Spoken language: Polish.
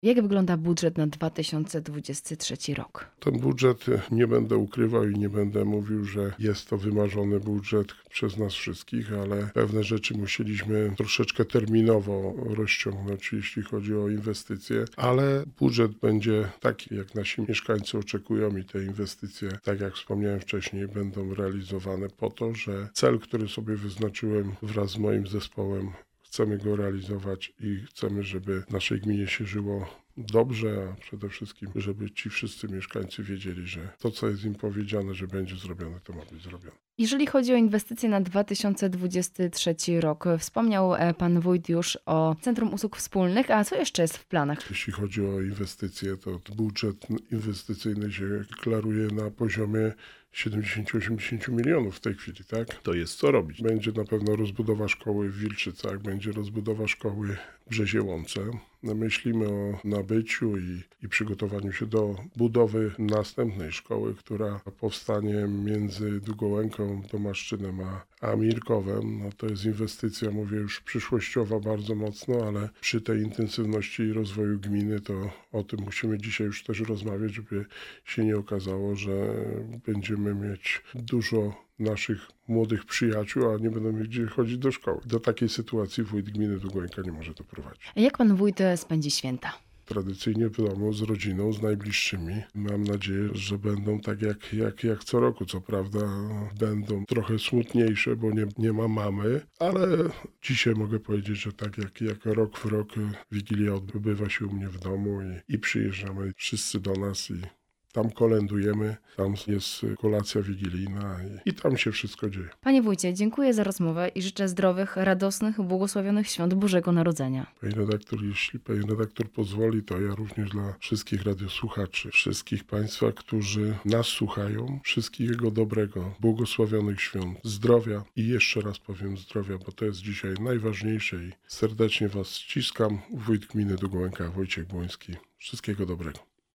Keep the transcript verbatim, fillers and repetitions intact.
Jak wygląda budżet na dwa tysiące dwudziesty trzeci rok? Ten budżet, nie będę ukrywał i nie będę mówił, że jest to wymarzony budżet przez nas wszystkich, ale pewne rzeczy musieliśmy troszeczkę terminowo rozciągnąć, jeśli chodzi o inwestycje, ale budżet będzie taki, jak nasi mieszkańcy oczekują i te inwestycje, tak jak wspomniałem wcześniej, będą realizowane po to, że cel, który sobie wyznaczyłem wraz z moim zespołem, chcemy go realizować i chcemy, żeby w naszej gminie się żyło dobrze, a przede wszystkim, żeby ci wszyscy mieszkańcy wiedzieli, że to, co jest im powiedziane, że będzie zrobione, to ma być zrobione. Jeżeli chodzi o inwestycje na dwa tysiące dwudziesty trzeci rok, wspomniał pan wójt już o Centrum Usług Wspólnych, a co jeszcze jest w planach? Jeśli chodzi o inwestycje, to budżet inwestycyjny się deklaruje na poziomie siedemdziesiąt do osiemdziesięciu milionów w tej chwili, tak? To jest co robić. Będzie na pewno rozbudowa szkoły w Wilczycach, będzie rozbudowa szkoły w Brzezie Łące. Myślimy o nabyciu i, i przygotowaniu się do budowy następnej szkoły, która powstanie między Długołęką, Tomaszczynem a, a Mirkowem. No to jest inwestycja, mówię już przyszłościowa bardzo mocno, ale przy tej intensywności rozwoju gminy to o tym musimy dzisiaj już też rozmawiać, żeby się nie okazało, że będziemy mieć dużo naszych młodych przyjaciół, a nie będą mieli gdzie chodzić do szkoły. Do takiej sytuacji wójt gminy Długołęka nie może doprowadzić. Jak pan wójt spędzi święta? Tradycyjnie w domu, z rodziną, z najbliższymi. Mam nadzieję, że będą tak jak, jak, jak co roku. Co prawda będą trochę smutniejsze, bo nie, nie ma mamy, ale dzisiaj mogę powiedzieć, że tak jak, jak rok w rok Wigilia odbywa się u mnie w domu i, i przyjeżdżamy wszyscy do nas i tam kolędujemy, tam jest kolacja wigilijna i, i tam się wszystko dzieje. Panie wójcie, dziękuję za rozmowę i życzę zdrowych, radosnych, błogosławionych świąt Bożego Narodzenia. Panie redaktor, jeśli pani redaktor pozwoli, to ja również dla wszystkich radiosłuchaczy, wszystkich państwa, którzy nas słuchają, wszystkiego dobrego, błogosławionych świąt, zdrowia i jeszcze raz powiem zdrowia, bo to jest dzisiaj najważniejsze i serdecznie was ściskam. Wójt gminy Długołęka, Wojciech Błoński. Wszystkiego dobrego.